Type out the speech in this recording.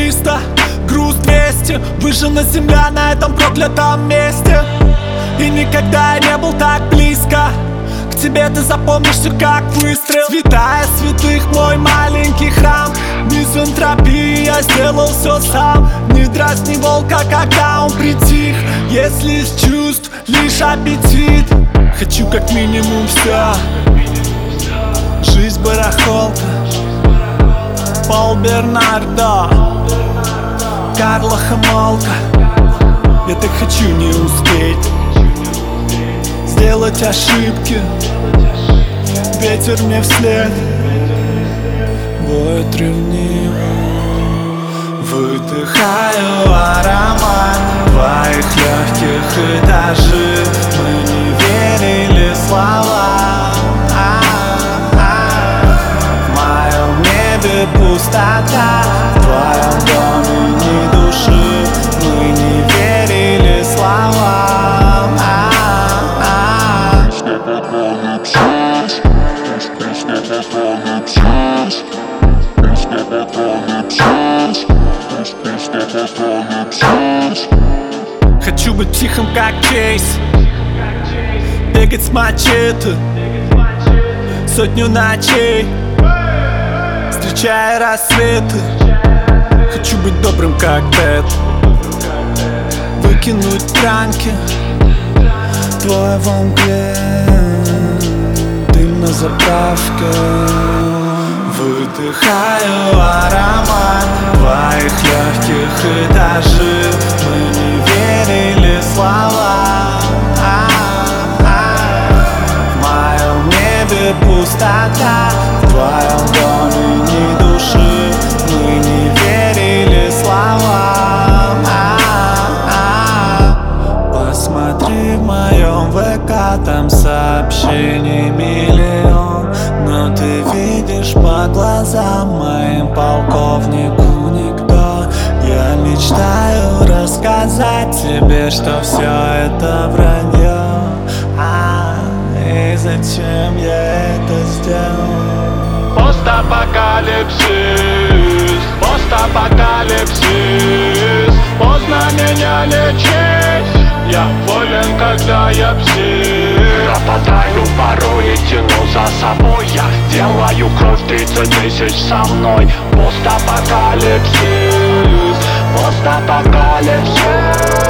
300, груз 200. Выжжена земля на этом проклятом месте. И никогда я не был так близко к тебе, ты запомнишь все как выстрел. Святая святых, мой маленький храм. Мизантропия, я сделал все сам. Не дразни волка, когда он притих. Если из чувств лишь аппетит, хочу как минимум все. Жизнь барахолка, Пол Бернардо, Карло Хамолка. Я так хочу не успеть сделать ошибки. Ветер мне вслед воет ревниво. Выдыхаю аромат твоих легких этажей. Мы не верили словам. В моем небе пустота, в твоем доме ни души. Мы не верили словам. Хочу быть тихим, как Чейз, бегать с мачете сотню ночей, встречая рассветы. Хочу быть добрым, как Тед, выкинуть пранки твой во мгле, дым на заправке. Выдыхаю аромат твоих легких этажей. Мы не верили словам. В моем небе пустота, в твоем доме ни души. Мы не верили словам. Посмотри в моем ВК, там сообщений миллион. Но ты видишь по глазам моим полковнику никто. Я мечтаю рассказать тебе, что все это вранье. И зачем я это сделал? Постапокалипсис, постапокалипсис. Поздно меня лечить, я болен, когда я псих. Пропадаю порой и тяну за собой. Я делаю кровь 30 тысяч со мной. Постапокалипсис, постапокалипсис.